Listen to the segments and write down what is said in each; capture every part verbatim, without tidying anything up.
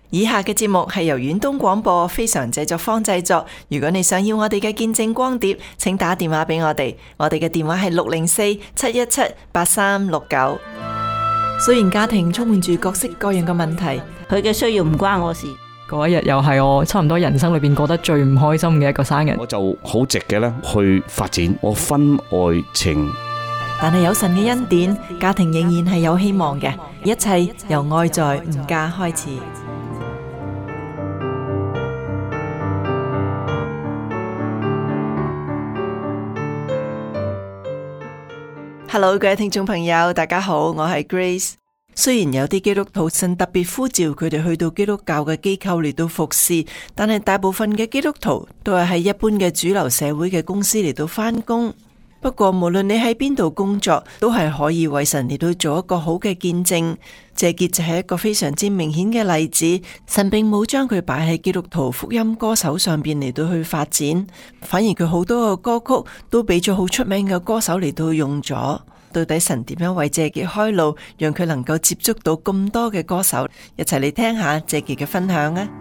以下嘅節目係由遠東廣播非常製作坊製作。如果你想要我哋嘅見證光碟，請打電話俾我哋。我哋嘅電話係六零四七一七八三六九。雖然家庭充滿住各式各樣嘅問題， 佢嘅需要唔關我事。 嗰一日又係我差唔多人生裏邊過得最唔開心嘅一個生日。 我就好直嘅咧去發展我婚外情。 但係有神嘅恩典，家庭仍然係有希望嘅。一切由愛在吾家開始。Hello， 各位聽眾朋友，大家好，我係 Grace。雖然有啲基督徒神特別呼召佢哋去到基督教嘅機構嚟到服侍，但係大部分嘅基督徒都係喺一般嘅主流社會嘅公司嚟到返工。不過無論你喺邊度工作，都係可以為神嚟到做一個好嘅見證。謝傑就係一個非常之明顯嘅例子。神並冇將佢擺喺基督徒福音歌手上邊嚟到去發展，反而佢好多個歌曲都俾咗好出名嘅歌手嚟到用咗。到底神點樣為謝傑開路，讓佢能夠接觸到咁多嘅歌手？一齊嚟聽下謝傑嘅分享啊！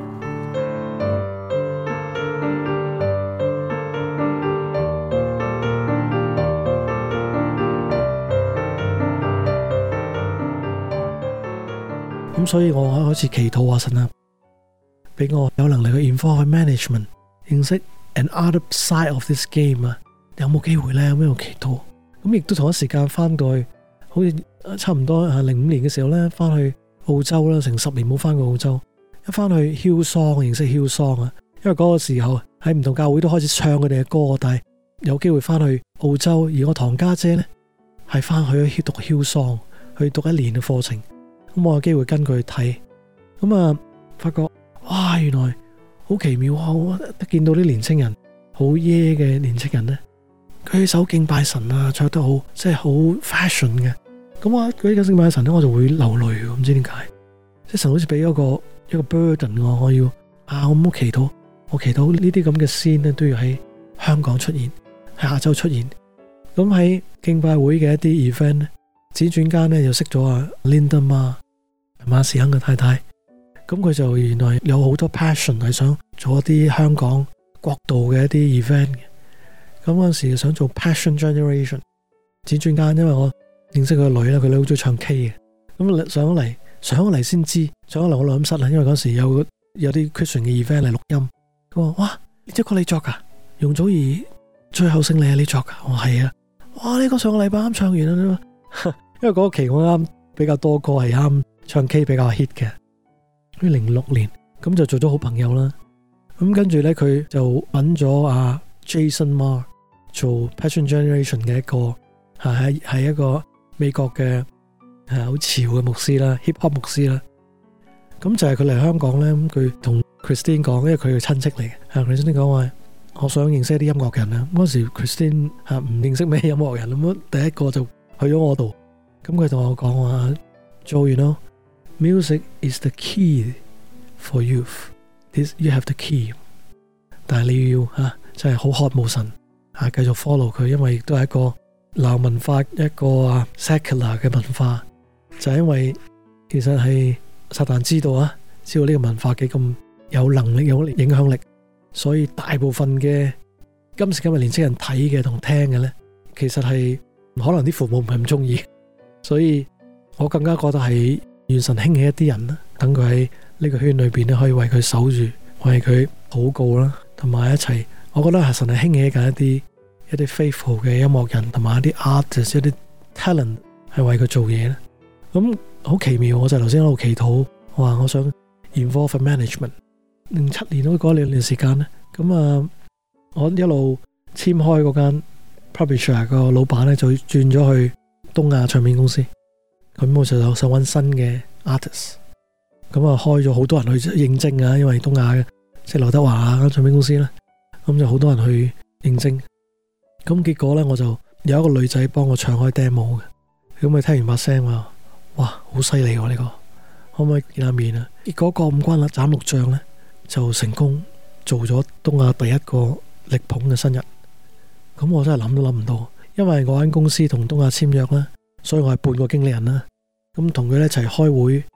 咁所以我開始祈禱話神啊，俾我有能力去 involve management， 認識 an other side of this game 啊，有冇機會呢？有咩我祈禱？咁亦都同一時間翻到去，好似差唔多啊零五年嘅時候呢，翻去澳洲啦，成十年冇翻過澳洲，一翻去 Hillsong 認識 Hillsong啊，因為嗰個時候喺唔同教會都開始唱佢哋嘅歌，但係有機會翻去澳洲，而我堂家姐呢，係翻去讀 Hillsong，去讀一年嘅課程。咁我有機會跟佢去睇，咁啊發覺哇原來好奇妙啊！我見到啲年青人好耶嘅年青人咧，佢手敬拜神啊，着得好即係好 fashion 嘅。咁啊佢啲敬拜神咧，我就會流淚，唔知點解。即係神好似俾咗個一個 burden 我，我要啊我冇祈禱，我祈禱呢啲咁嘅 scene 咧都要喺香港出現，喺亞洲出現。咁喺敬拜會嘅一啲 event 咧，輾轉間咧又識咗啊 Linda Ma。馬士亨嘅太太，咁佢就原來有好多 passion 係想做一啲香港國度嘅一啲 event 嘅。咁嗰陣時想做 passion generation， 輾轉間因為我認識佢個女啦，佢女好中意唱 K 嘅，咁上咗嚟上咗嚟先知，上咗嚟我錄音室啦，因為嗰時有有啲 Christian 嘅 event 嚟錄音。佢話：哇，呢隻歌你作噶？容祖兒最後勝利係你作噶？我話係啊。哇，呢個上個禮拜啱唱完啦，因為嗰個期我啱比較多歌係啱。唱 K 比較 hit 嘅，喺零六年咁就做咗好朋友啦。咁跟住咧，佢就揾咗阿 Jason Ma 做 Passion Generation 嘅一個係係一個美國嘅係好潮嘅牧師啦 ，hip hop 牧師啦。咁就係佢嚟香港咧，咁佢同 Christine 講，因為佢係親戚嚟嘅。啊 Christine 講話，我想認識一啲音樂人啊。嗰時 Christine 係唔認識咩音樂人，咁第一個就去咗我度。咁佢同我講話，做完咯。Music is the key for youth. This you have the key. 但係你要吓，真係好渴慕神啊，繼續 follow 佢，因為亦都係一個流文化，一個啊 secular 嘅文化。就係因為其實係撒旦知道啊，知道呢個文化幾咁有能力、有影響力，所以大部分嘅今時今日年輕人睇嘅同聽嘅咧，其實係可能啲父母唔係咁中意，所以我更加覺得係。願神興起一啲人啦，等佢喺呢個圈裏邊咧，可以為佢守住，為佢禱告啦，同埋一齊。我覺得係神係興起緊一啲一啲 faithful 嘅音樂人，同埋一啲 artist， 一啲 talent 係為佢做嘢咧。咁好奇妙，我就頭先喺度祈禱，我話我想 involve management。零七年都嗰兩年時間咧，咁啊，我一路簽開嗰間 publisher 個老闆咧，就轉咗去東亞唱片公司。咁我就想揾新嘅 artist， 咁啊開咗好多人去應徵啊，因為東亞嘅即係劉德華啊唱片公司啦，咁就好多人去應徵。咁結果咧，我就有一個女仔幫我唱開 demo 嘅，咁佢聽完把聲話，哇，好犀利喎呢個，可唔可以見下面啊？結果過五關啦，斬六將咧就成功做咗東亞第一個力捧嘅新人。咁我真係諗都諗唔到，因為我間公司同東亞簽約啦。所以我係半個經理人啦，咁同佢一齊開會，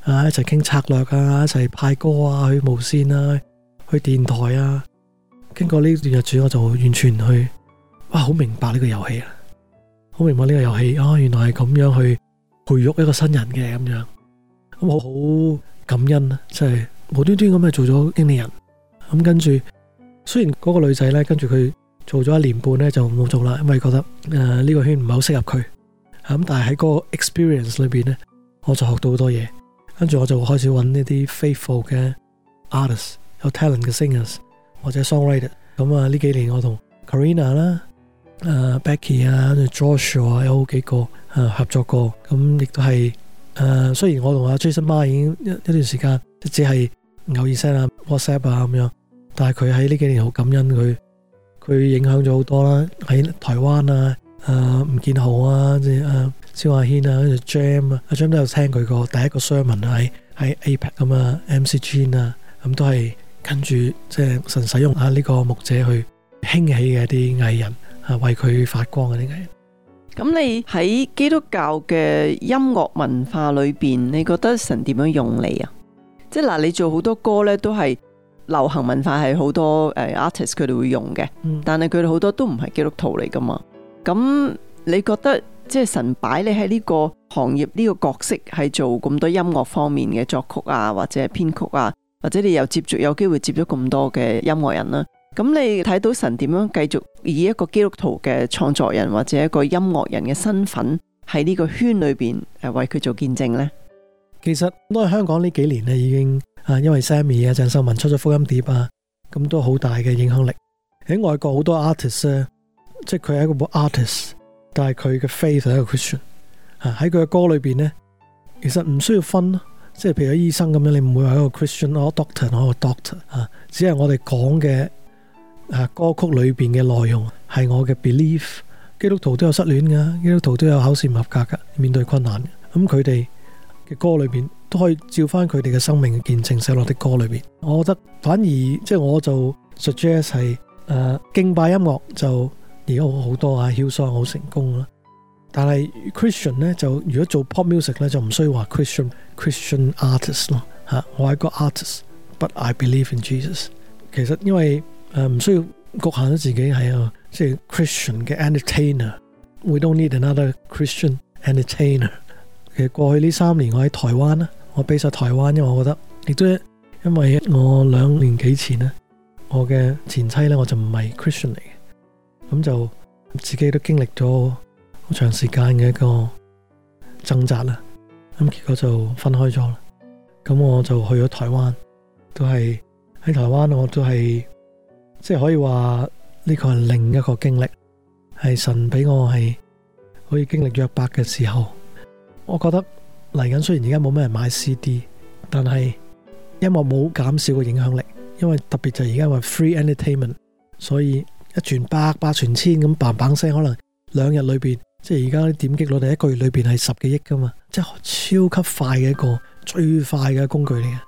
啊，一齊傾策略啊，一齊派歌啊，去無線啊，去電台啊。經過呢段日子，我就完全去，哇，好明白呢個遊戲啊，好明白呢個遊戲啊，原來係咁樣去培育一個新人嘅咁樣，咁我好感恩啊，即係無端端咁去做咗經理人。咁跟住，雖然嗰個女仔呢，跟住佢做咗一年半呢，就冇做啦，因為覺得誒呢、呃這個圈唔係好適合佢。咁但係喺嗰個 experience 裏邊呢，我就學到好多嘢。跟住我就開始揾呢啲 faithful 嘅 artists， 有 talent 嘅 singers 或者 songwriter。咁啊呢幾年我同 Karina 啦、誒 Becky 啊、Joshua 啊有好幾個誒合作過。咁亦都係誒雖然我同阿 Jason Ma 已經一一段時間只係偶爾 send 啊 WhatsApp 啊咁樣，但係佢喺呢幾年好感恩佢，佢影響咗好多啦。喺台灣啊。誒、uh, 吳建豪啊，即係誒蕭亞軒啊，跟住 Jam 啊，阿 Jam 都有聽佢個第一個 sermon 喺喺 A P E C 咁啊 ，M C G 啊，咁都係跟住即係神使用下呢個牧者去興起嘅一啲藝人啊，為佢發光嘅啲藝人。 咁你喺基督教嘅音樂文化裏邊，你覺得神點樣用你啊？即係嗱，你做好多歌咧，都係流行文化係好多誒 artist 佢哋會用嘅，嗯、但係佢哋好多都唔係基督徒嚟噶嘛。咁你覺得即係神擺你喺呢個行業呢個角色係做咁多音樂方面嘅作曲啊，或者係編曲啊，或者你又接觸有機會接咗咁多嘅音樂人啦，咁你睇到神點樣繼續以一個基督徒嘅創作人或者一個音樂人嘅身份喺呢個圈裏邊誒為佢做見證呢？ 其實都係香港呢幾年咧已經啊，因為 Sammy 啊、鄭秀文出咗福音碟啊，咁都好大嘅影響力。喺外國好多 artist 咧。即係佢係一個 artist， 但係佢嘅 faith 係一個 Christian。喺佢嘅歌裏邊呢，其實唔需要分咯。即係譬如醫生咁樣，你唔會話一個 Christian 我 doctor 我個 doctor 啊，只係我哋講嘅啊歌曲裏邊嘅內容係我嘅 belief。基督徒都有失戀噶，基督徒都有考試唔合格噶，面對困難。咁佢哋嘅歌裏邊都可以照翻佢哋嘅生命嘅見證寫落啲歌裏邊。我覺得反而即係我就 suggest 係誒敬拜音樂就。而家好多啊 Hillsong 好成功啦，但係 Christian 咧就如果做 pop music 咧就唔需要話 Christian Christian artist 咯嚇，我係一個 artist，but I believe in Jesus。其實因為誒唔需要局限咗自己係一個即係 Christian 嘅 entertainer，we don't need another Christian entertainer。其實過去呢三年我喺台灣啦，我俾晒台灣，因為我覺得亦都因為我兩年幾前咧，我嘅前妻咧我就唔係 Christian 嚟嘅。咁就自己都經歷咗好長時間嘅一個掙扎啦，咁結果就分開咗啦。咁我就去咗台灣，都係喺台灣我都係即係可以話呢個係另一個經歷，係神俾我係可以經歷約伯嘅時候。我覺得嚟緊雖然而家冇咩人買 C D， 但係音樂冇減少個影響力，因為特別就而家話 free entertainment， 所以一傳百百傳千咁嘭嘭聲，可能兩日裏邊，即係而家啲點擊率，第一個月裏邊係十幾億噶嘛，即係超級快嘅一個最快嘅工具嚟嘅。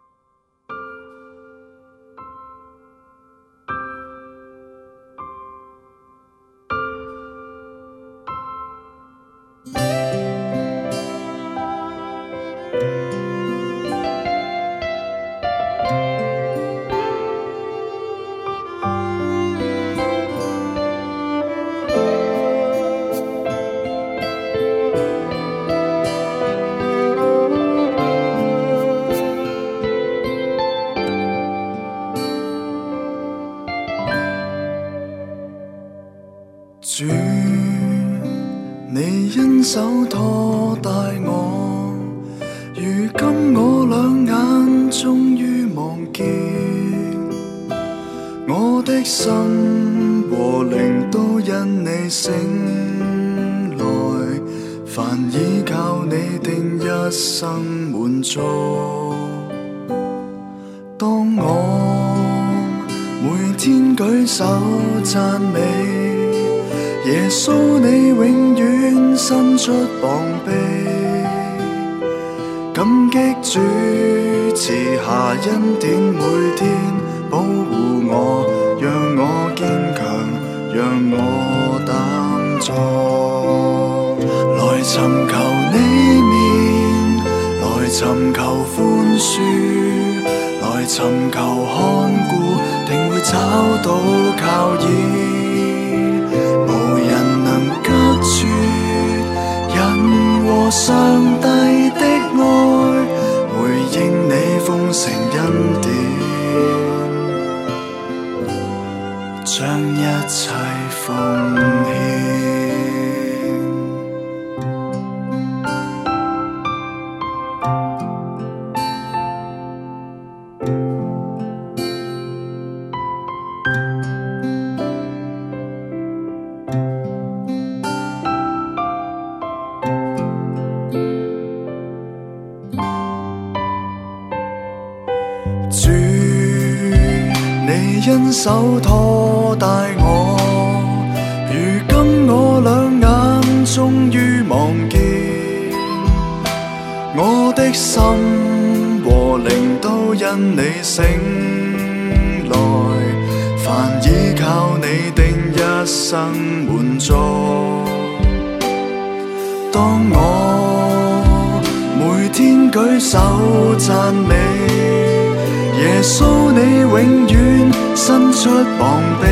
主，你因手拖帶我，如今我兩眼終於望見，我的心和靈都因你醒來，凡依靠你定一生滿足。當我每天舉手讚美耶穌，你永遠伸出膀臂，感激主賜下恩典，每天保護我，讓我堅強，讓我膽壯，來尋求你面，來尋尋求寬恕，來尋求看顧，定會找到靠倚。無人能隔絕人和上帝的愛，回應你豐盛恩典，將一切奉獻。主，你因手拖帶我，如今我兩眼終於望見，我的心和靈都因你醒來，凡依靠你定一生滿足。當我每天舉手讚美耶穌，你永遠伸出膀臂，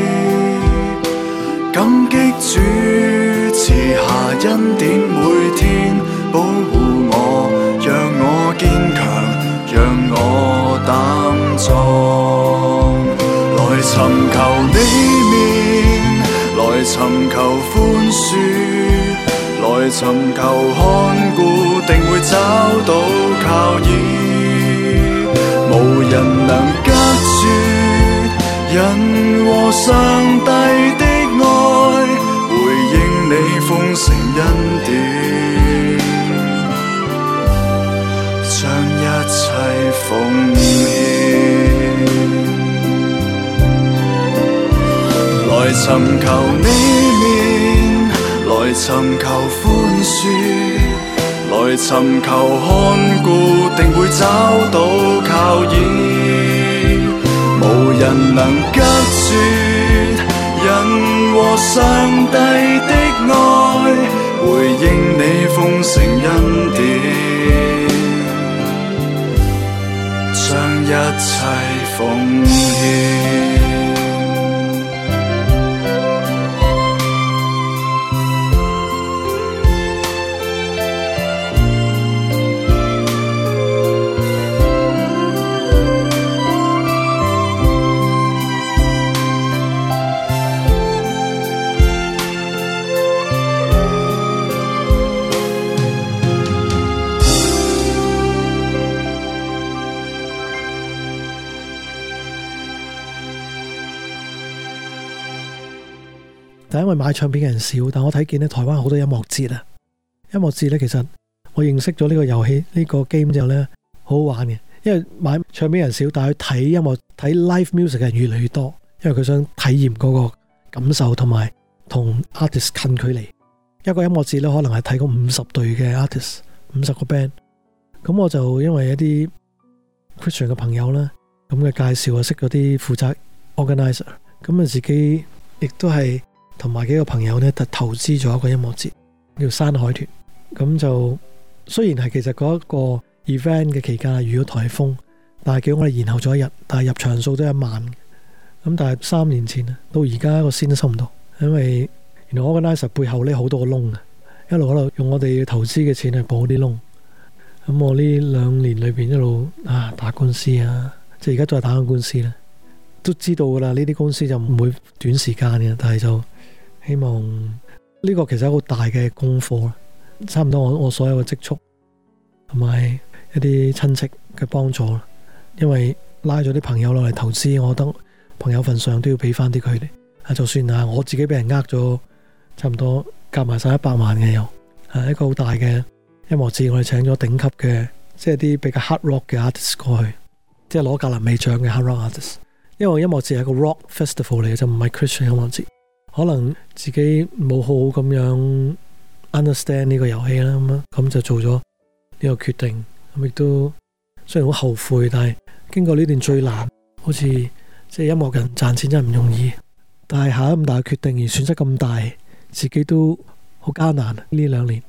感激主賜下恩典，每天保護我，讓我堅強，讓我膽壯。來尋求你面，來尋求寬恕，來尋求看顧，定會找到靠倚。無人能隔絕人和上帝的愛，回應你豐盛恩典，將一切奉獻。來尋求你面，來尋求寬恕，來尋求看顧，定會找到靠倚。無人能隔絕人和上帝的愛，回應你豐盛恩典，將一切奉獻。 但因為買唱片嘅人少，但我睇見咧台灣好多音樂節啊！音樂節咧，其實我認識咗呢個遊戲呢、呢個 game 之後咧，好好玩嘅。因為買唱片人少，但係去睇音樂睇 live music 嘅人越嚟越多，因為佢想體驗嗰個感受同埋同 artist 近距離。一個音樂節咧，可能係睇過五十隊嘅 artist， 五十個 band。咁我就因為一啲 Christian 嘅朋友啦，咁嘅介紹啊，識咗啲負責 organizer， 咁啊自己亦都係。同埋幾個朋友咧，就投資咗一個音樂節，叫山海團。咁就雖然係其實嗰一個 event 嘅期間遇咗颱風，但係叫我哋延後咗一日，但係入場數都一萬。咁但係三年前啊，到而家個先都收唔到，因為原來 organizer 背後咧好多個窿啊，一路喺度用我哋投資嘅錢去補啲窿。咁我呢兩年裏邊一路啊打官司啊，即係而家都係打緊官司啦，都知道噶啦，呢啲公司就唔會短時間嘅，但係就。希望呢個其實係好大嘅功課啦，差唔多我我所有嘅積蓄同埋一啲親戚嘅幫助啦，因為拉咗啲朋友落嚟投資，我覺得朋友份上都要俾翻啲佢哋。啊，就算啊我自己俾人呃咗，差唔多夾埋晒一百萬嘅又，係一個好大嘅音樂節，我哋請咗頂級嘅，即係啲比較 hard rock 嘅 artist 過去，即係攞格林美獎嘅 hard rock artist。因為音樂節係個 rock festival 嚟嘅，就唔係 Christian 音樂節。可能自己冇好好咁樣 understand 呢個遊戲啦，咁咁就做咗呢個決定，咁亦都雖然好後悔，但係經過呢段最難，好似即係音樂人賺錢真係唔容易，但係下咁大嘅決定而損失咁大，自己都好艱難呢兩年。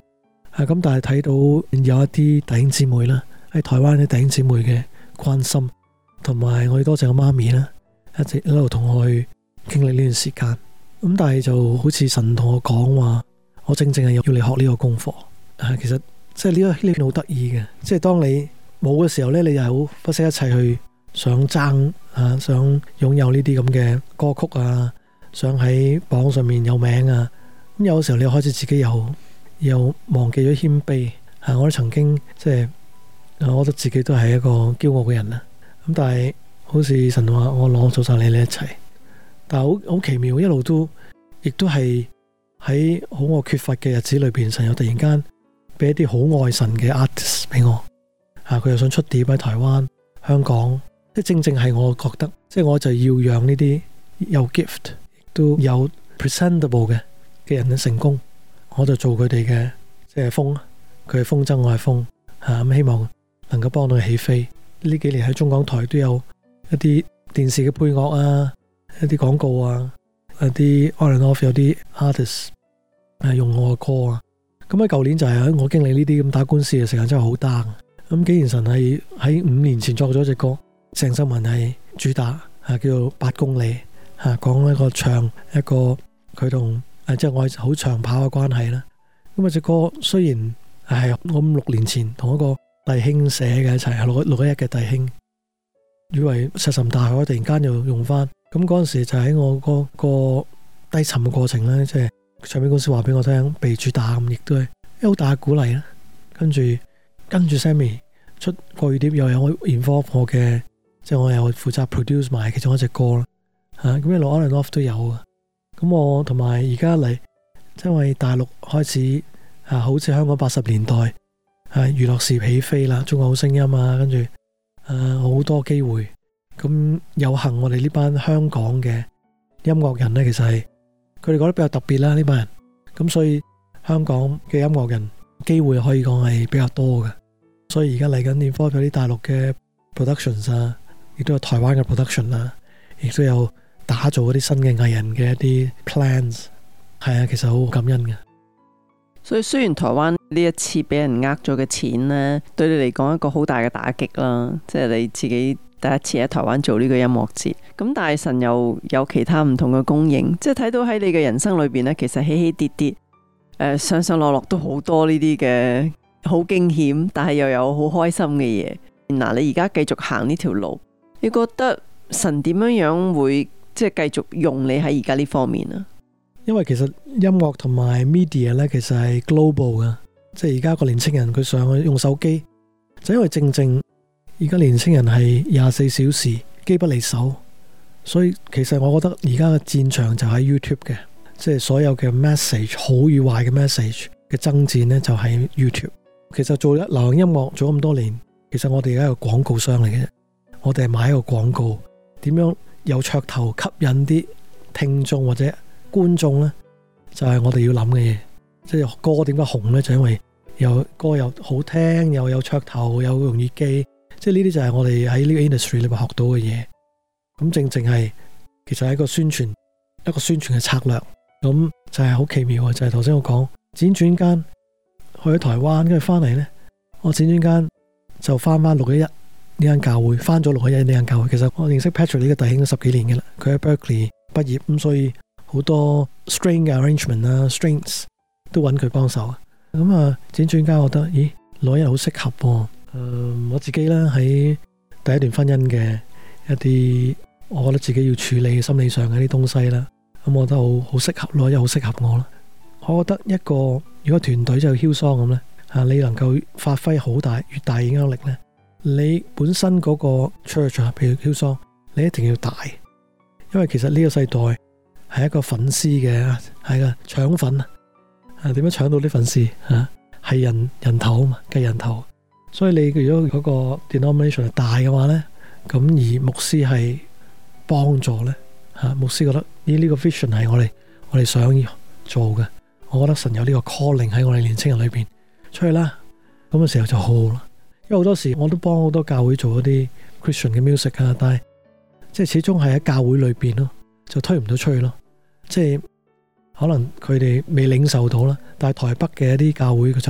啊咁，但係睇到有一啲弟兄姊妹啦，喺台灣啲弟兄姊妹嘅關心，同埋我哋多謝我媽咪啦，一直一路同我去經歷呢段時間。咁但係就好似神同我講話，我正正係要你學呢個功課。啊，其實即係呢個呢個好得意嘅，即係當你冇嘅時候咧，你又好不惜一切去想爭啊，想擁有呢啲咁嘅歌曲啊，想喺榜上面有名啊。咁有時候你開始自己又又忘記咗謙卑啊！我都曾經即係，我覺得自己都係一個驕傲嘅人啦。咁但係好似神話我攞做晒你呢一切，但係好好奇妙，一路都亦都係喺好我缺乏嘅日子裏邊，神又突然間俾一啲好愛神嘅 artist 俾我啊！佢又想出碟喺台灣、香港，即係正正係我覺得，即係我就要讓呢啲有 gift 亦都有 presentable 嘅嘅人嘅成功，我就做佢哋嘅即係風，佢係風箏，我係風嚇咁，希望能夠幫到佢起飛。呢幾年喺中港台都有一啲電視嘅配樂啊，一啲廣告啊，一啲 on and off 有啲 artist 係用我嘅歌啊。咁喺舊年就係我經歷呢啲咁打官司嘅時間真係好 down。咁既然神係喺五年前作咗隻歌，鄭秀文係主打嚇，叫做八公里嚇，講一個唱一個佢同誒即係我係好長跑嘅關係啦。咁啊隻歌雖然係我五六年前同一個弟兄寫嘅一齊，六六一一嘅弟兄，以為石沉大海，突然間又用翻。咁嗰陣時就喺我嗰個低沉嘅過程咧，即係唱片公司話俾我聽被主打，咁亦都係好大嘅鼓勵啦。跟住跟住 Sammy 出國語碟，又有我 involve 我嘅，即係我又負責 produce 埋其中一隻歌啦。嚇咁一路 on and off 都有啊。咁我同埋而家嚟，因為大陸開始啊，好似香港八十年代啊，娛樂事起飛啦，中國好聲音啊，跟住啊好多機會。咁有幸我哋呢班香港嘅音樂人呢，其實係佢哋覺得比較特別啦，呢班人。咁所以香港嘅音樂人機會可以講係比較多嘅。所以而家嚟緊年科有啲大陸嘅 productions 啊，亦都有台灣嘅 production 啊，亦都有打造嗰啲新嘅藝人嘅一啲 plans。係啊，其實好感恩嘅。 所以雖然台灣呢一次俾人呃咗嘅錢呢，對你嚟講一個好大嘅打擊啦，即係你自己第一次喺台灣做呢個音樂節，咁但係神又有其他唔同嘅供應，即係睇到喺你嘅人生裏邊呢，其實起起跌跌，誒、呃、上上落落都好多呢啲嘅好驚險，但係又有好開心嘅嘢。嗱，你而家繼續行呢條路，你覺得神點樣樣會即係繼續用你喺而家呢方面啊？ 因為其實音樂同埋 media 咧，其實係 global 噶，即係而家個年青人佢上去用手機，就因為正正而家年青人係廿四小時機不離手，所以其實我覺得而家嘅戰場就喺 YouTube 嘅，即係所有嘅 message 好與壞嘅 message 嘅爭戰呢，就喺 YouTube。其實做流行音樂做咗咁多年，其實我哋而家係個廣告商嚟嘅啫，我哋係買一個廣告，點樣有噱頭吸引啲聽眾或者觀眾呢，就係、是、我哋要諗嘅嘢。即係歌點解紅呢？就因為有歌又好聽，又有噱頭，又容易記。即係呢啲就係我哋喺呢個 industry 裏邊學到嘅嘢。咁正正係其實係一個宣傳，一個宣傳嘅策略。咁就係好奇妙啊！就係頭先我講，輾轉間去咗台灣，跟住翻嚟呢，我輾轉間就翻翻六一一呢間教會，翻咗六一一呢間教會。其實我認識 Patrick 呢個弟兄十幾年嘅啦，佢喺 Berkeley 畢業，咁所以好多 string 嘅 arrangement 啊 strings 都揾佢幫手啊。咁啊，輾轉間我覺得，咦，六一一好適合喎、啊。誒、呃，我自己啦喺第一段婚姻嘅一啲，我覺得自己要處理心理上嘅啲東西啦。咁我覺得好好適合，六一一好適合我啦。我覺得一個如果團隊就 Hillsong 咁咧，啊，你能夠發揮好大越大影響力咧，你本身嗰個 church 啊，譬如 Hillsong，你一定要大，因為其實呢個世代係一個粉絲嘅，係個搶粉啊，點樣搶到啲粉絲啊？係人人頭啊嘛，計人頭。所以你如果嗰個 denomination 係大嘅話咧，咁而牧師係幫助咧，嚇牧師覺得咦呢個 vision 係我哋我哋想要做嘅，我覺得神有呢個 calling 喺我哋年青人裏邊出去啦，咁嘅時候就好啦。因為好多時我都幫好多教會做一啲 Christian 嘅 music 啊，但係即係始終係喺教會裏邊咯，就推唔到出去咯。即係可能佢哋未領受到啦，但係台北嘅一啲教會佢就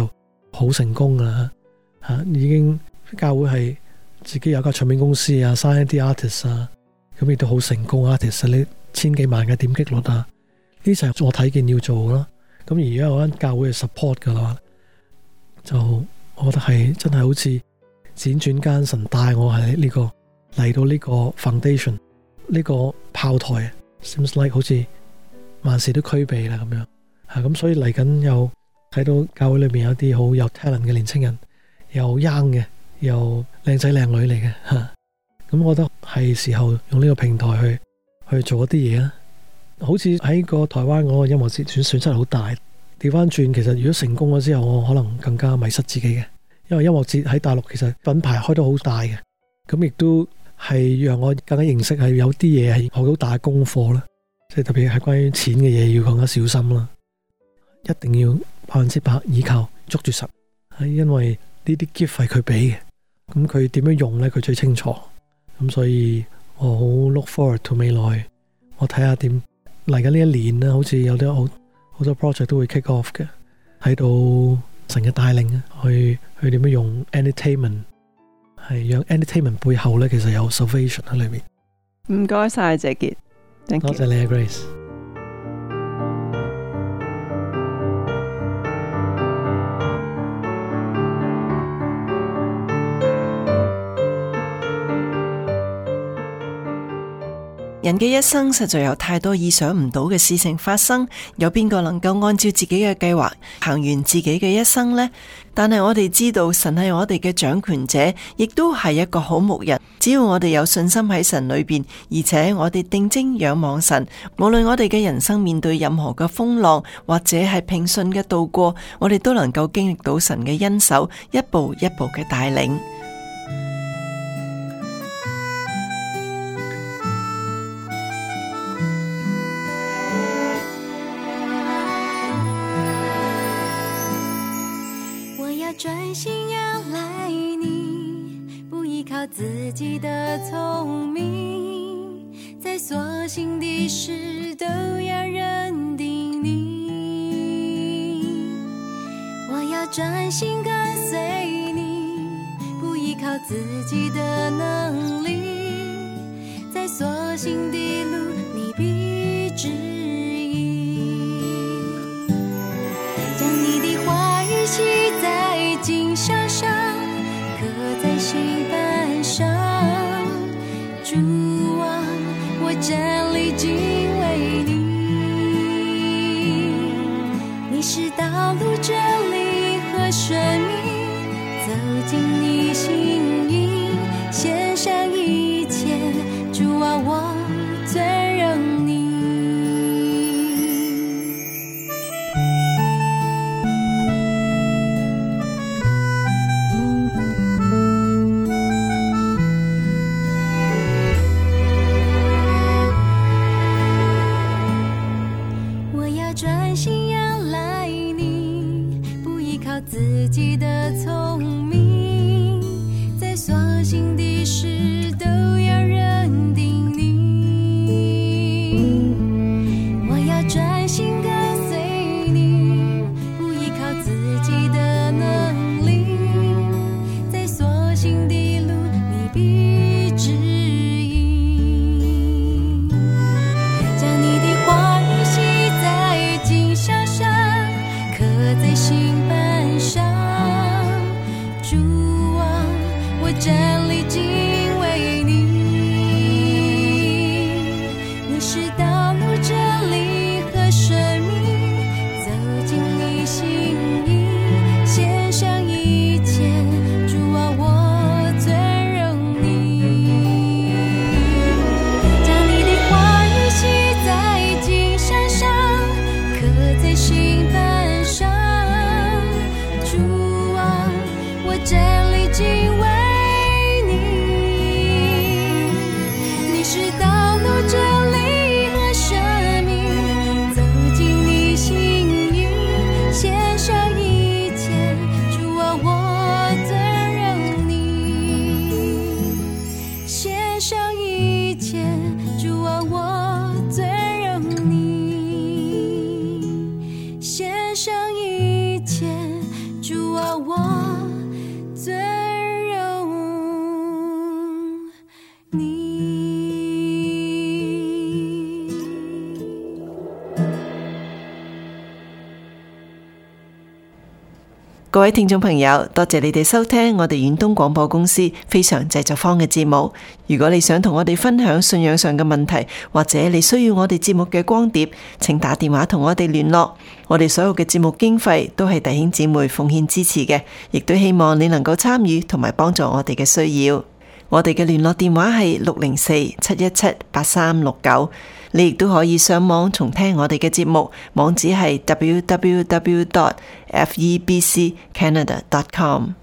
好成功噶啦，吓、啊、已經教會係自己有間唱片公司啊 sign 啲 artist 啊，咁亦都好成功 artist， 你千幾萬嘅點擊率啊，呢就係我睇見要做啦。咁而家有間教會係 support 噶啦，就我覺得係真係好似輾轉間神帶我喺呢、這個嚟到呢個 foundation 呢個炮台 ，seems like 好似萬事都俱備啦咁樣，吓、啊、咁所以嚟緊又睇到教會裏面有啲好有 talent 嘅年青人，又 young 嘅，又靚仔靚女嚟嘅吓，咁、啊、我覺得係時候用呢個平台去去做一啲嘢啦。好似喺個台灣嗰個音樂節選選出好大，調翻轉其實如果成功咗之後，我可能更加迷失自己嘅，因為音樂節喺大陸其實品牌開得好大嘅，咁亦都係讓我更加認識係有啲嘢係學到大功課啦，即係特別係關於錢嘅嘢要更加小心啦，一定要百分之百依靠捉住神，係因為呢啲 gift 係佢俾嘅，咁佢點樣用呢？佢最清楚，咁所以我好 look forward to 未來，我睇下點嚟緊呢一年啦，好似有啲好好多 project 都會 kick off 嘅，睇到神嘅帶領啊，去去點樣用 entertainment， 係讓 entertainment 背後咧其實有 salvation 喺裏面。 唔該晒謝傑， 多謝你啊 Grace。 人嘅一生實在有太多意想唔到嘅事情發生，有邊個能夠按照自己嘅計劃行完自己嘅一生呢？但係我哋知道神係我哋嘅掌權者，亦都係一個好牧人。只要我哋有信心喺神裏邊，而且我哋定睛仰望神，無論我哋嘅人生面對任何嘅風浪，或者係平順嘅度過，我哋都能夠經歷到神嘅恩手，一步一步嘅帶領。 专心仰赖你，不依靠自己的聪明，在所行的事都要认定你。我要专心跟随你，不依靠自己的能力，在所行的路你必指引。将你的话语写在经上上，刻在心板上。主啊，我站立敬畏你，你是道路真理和生命，走进你心意，献上一切。主啊，我尊荣你。专心仰赖你，不依靠自己的聪明，在所行的事都要认定你。我要专心跟随你，不依靠自己的能力，在所行的路你必指引。将你的话语写在经上上，刻在心板上。主啊，我站立敬畏你。 各位聽眾朋友，多謝你哋收聽我哋遠東廣播公司非常製作坊嘅節目。如果你想同我哋分享信仰上嘅問題，或者你需要我哋節目嘅光碟，請打電話同我哋聯絡。我哋所有嘅節目經費都係弟兄姊妹奉獻支持嘅，亦都希望你能夠參與同埋幫助我哋嘅需要。我哋嘅聯絡電話係六零四七一七八三六九。你亦都可以上網重聽我哋嘅節目，網址係 w w w dot f e b c canada dot com。